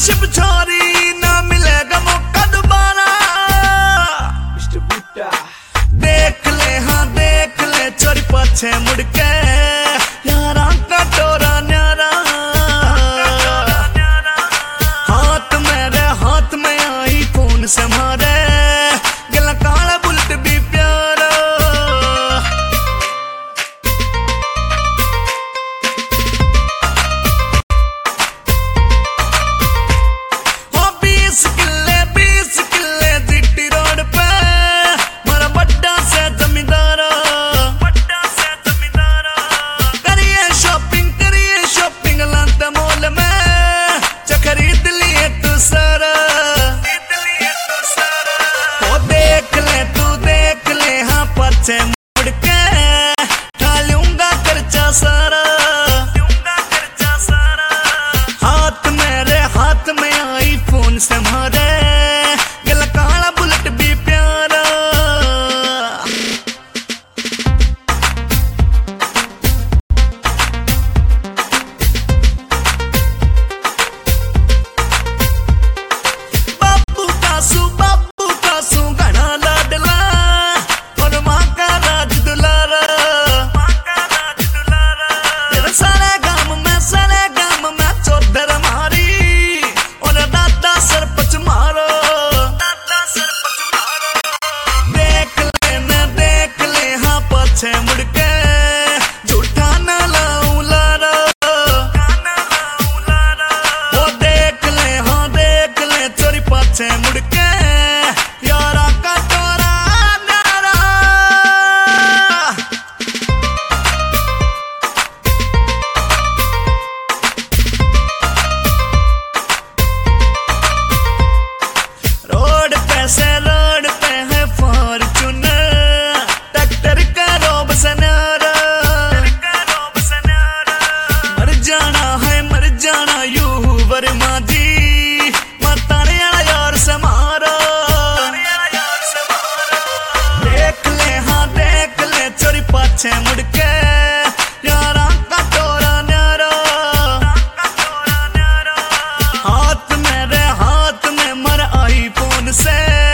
Ship छोरी ना मिलेगा मौका दोबारा। देख ले हाँ देख ले चोरी पीछे मुड़ के यारा का टोरा न्यारा। हाथ में आई फोन से मारे गला काला बुलेट भी प्यारा। हो 20 किल्ले जिट्टी रोड पे मारा बड्डा से जमींदारा। करिए शॉपिंग लांता मॉल में जो खरीद लिए तू सारा। पीछे मुड़ के खा लूंगा खर्चा सारा। हाथ में आई फोन से मारे गला काला बुलेट भी प्यारा। बाबू कासू घना लाडला सारे गाम में चौधर मारी और दादा सरपंच मारो। देख ले हाँ पीछे मुड़ के झूठा न लाऊं लारा। वो देख ले चोरी पीछे मुड़ के यारा का टोरा न्यारा। रोड पे है फॉर्च्यूनर ट्रैक्टर का रोब सनारा। मर जाना यू वर्मा जी मताने यार समारा। देख ले चोरी पाछे मुड़ के यारा का टोरा न्यारा। हाथ में मर आई फोन से